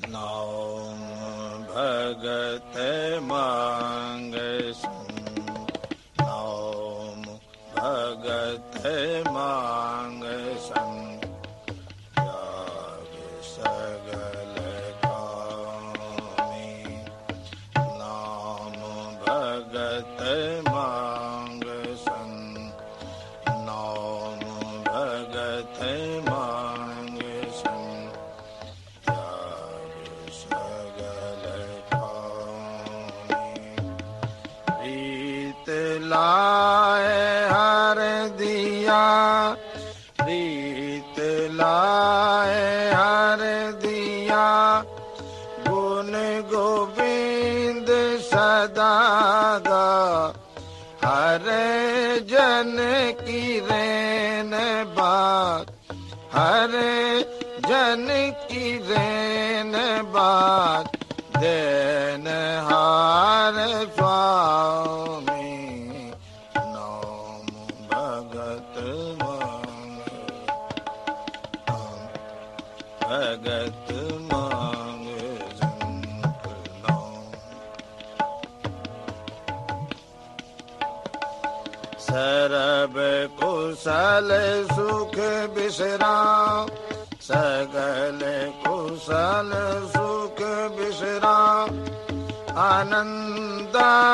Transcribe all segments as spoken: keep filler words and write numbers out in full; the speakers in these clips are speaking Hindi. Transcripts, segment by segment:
नाम भगत मांग संग, नाम भगत मांग संग, त्याग सगल कामी। नाम भगत मांग संग, नाम भगत मांग संग, त्याग सगल कामी। प्रीत लाए हर दिया, प्रीत लाए हर दिया, गुण गोविंद सदा गा। हर जन की रेन बात, हर जन की रेन बात, देन हार स्वामी। नाम भगत मांग, भगत मांग संग, नाम। सरब कुशल सुख विश्राम, सगल कुशल सुख विश्राम। आनंद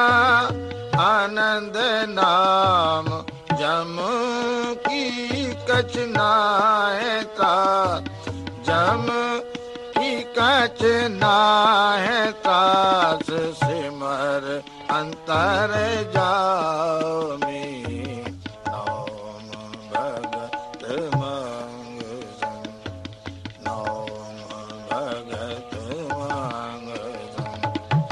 आनंद नाम, जम की कछ नाहि त्रास, जम की कछ नाहि त्रास। सिमर अंतर जामी, नाम भगत मांग संग, नाम भगत मांग संग,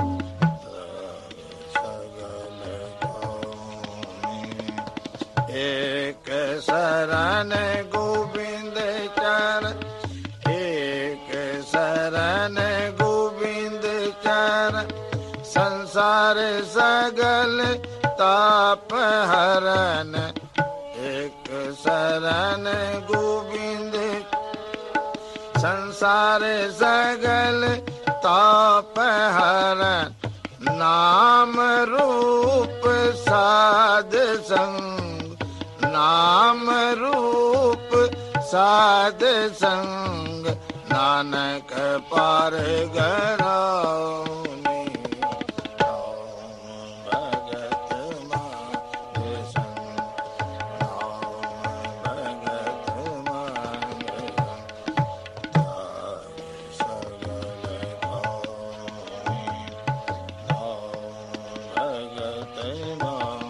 सगल कामी। एक शरण गोविंद चरण, एक शरण गोविंद चरण। संसार सगल ताप हरन, एक शरण गोविंद। संसार सगल ताप हरन, नाम रूप साध संग, नाम रूप साध संग। नानक पार गरानी, नाम भगत मांग संग, नाम भगत मांग संग, त्याग सगल कामी। नाम भगत मांग